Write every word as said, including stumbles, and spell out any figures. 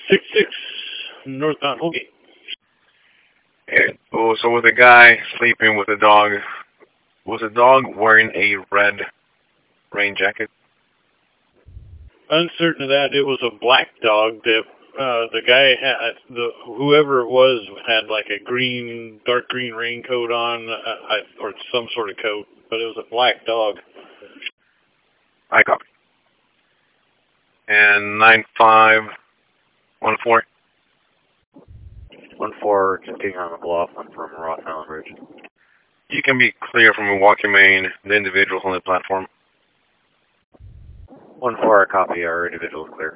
six six, northbound Holgate. Okay. Oh, so was a guy sleeping with a dog. Was the dog wearing a red rain jacket? Uncertain of that, it was a black dog that uh, the guy had, the whoever it was had like a green, dark green raincoat on, uh, I, or some sort of coat, but it was a black dog. I copy. And nine five one four. One four, continuing on McLaughlin from Ross Island Ridge. You can be clear from Milwaukee, Maine. The individuals on the platform. One four, I copy. Our individual is clear.